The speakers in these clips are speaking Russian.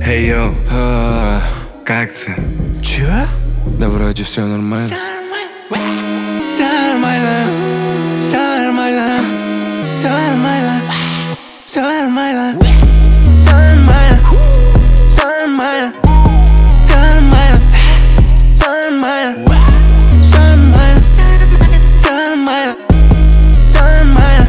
Эй, йоу, как ты? Чё? Да вроде все нормально. Все нормально, все нормально, все нормально, все нормально, все нормально, все нормально, все нормально, все нормально, все нормально, все нормально, все нормально.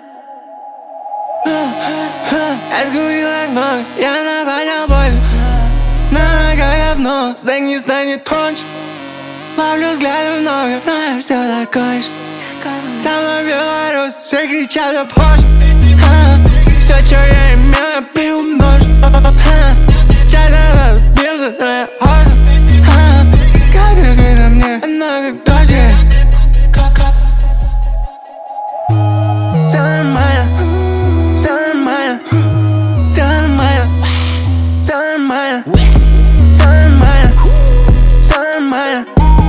Я сгорел огнем, я напонял боль. На ногах давно, снег не станет тоньше. Ловлю взгляды много, но я все такой же. Со мной Беларусь, все кричат о Porsche. Все, что я имею, приумножу. Я забился, но я хожу. Капельки на мне, она как дождь. Все нормально, все нормально, все нормально, все нормально, все нормально, все нормально.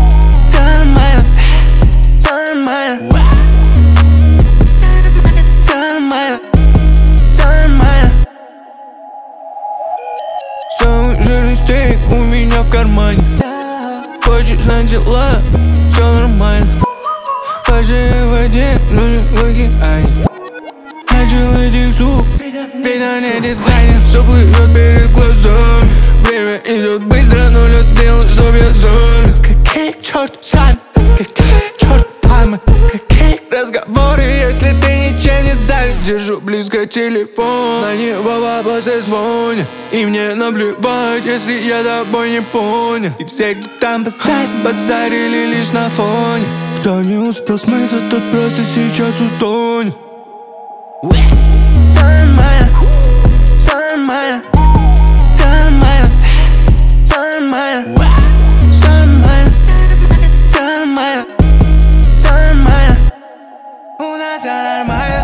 Жирный стейк у меня в кармане. Хочешь знать дела, все нормально. Пожи в воде, но не в океане. Начал этих звук, питание дизайнер. Все плывет перед глазами. Время идет быстро, но лед сделан, чтоб я замер. Какие к черту сами, какие к черту таймы, какие разговоры, если ты ничем не занят. Держу близко телефон, на него вопросы звонят. И мне наплевать, если я тобой не понял. И все, кто там базарили лишь на фоне. Кто не успел смыться, тот просто сейчас утонет. Все нормально, все нормально, все нормально, все нормально, все нормально, все нормально, все нормально. У нас все нормально.